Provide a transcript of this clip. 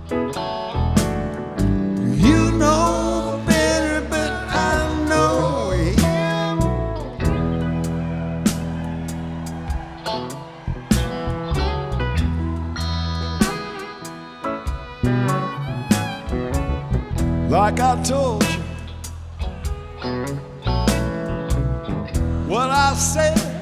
You know better, but I know him. Like I told you, what I said